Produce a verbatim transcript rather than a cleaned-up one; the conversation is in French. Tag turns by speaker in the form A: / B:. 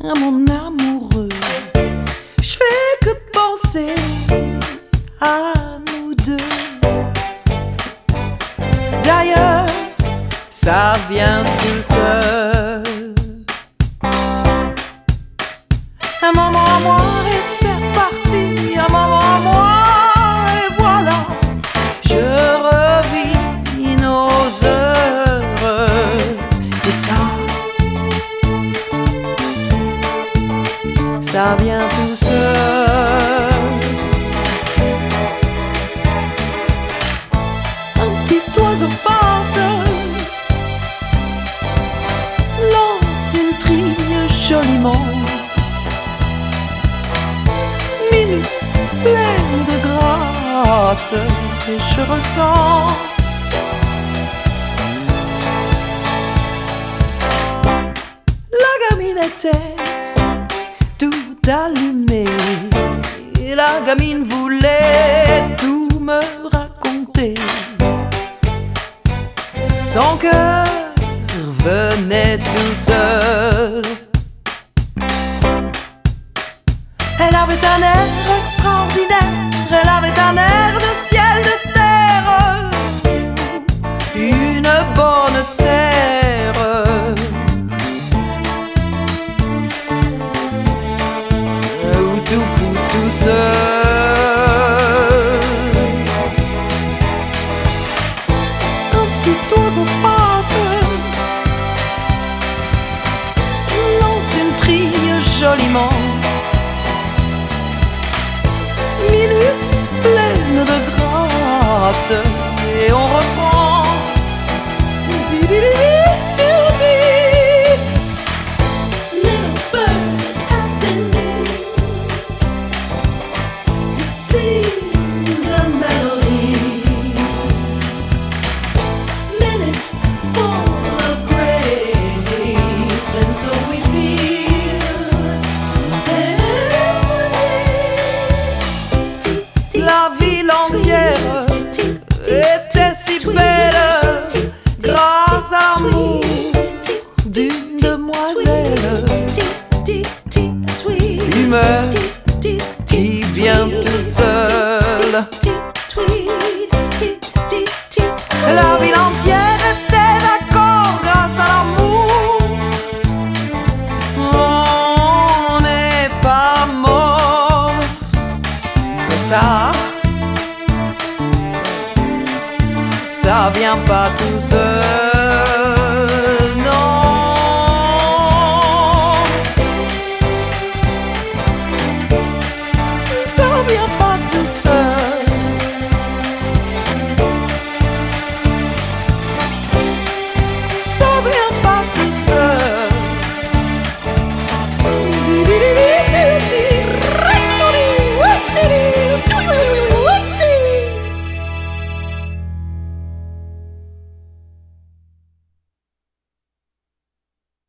A: à mon amoureux. Je fais que penser à nous deux. D'ailleurs, ça vient tout seul. Un moment à moi et c'est reparti. Un moment à moi et voilà, je revis nos heures. Et ça, ça vient tout seul. Un petit oiseau passe, lance une trille joliment. Minute pleine de grâce, et je ressens la gamine était tout allumée. Et la gamine voulait tout me raconter. Son cœur venait tout seul. Elle avait un air extraordinaire, elle avait un air de ciel, de terre, une bonne terre, où tout pousse tout seul. Un petit oiseau passe, lance une trille joliment. Minute pleine de grâce, et on reprend.
B: Little birds passing, it sings a melody. Minutes full of grace, and so we feel
A: La ville entière était si belle grâce à l'amour d'une demoiselle. Humeur qui vient toute seule. La ville entière était d'accord grâce à l'amour. On n'est pas mort. Mais ça, ça vient pas tout seul.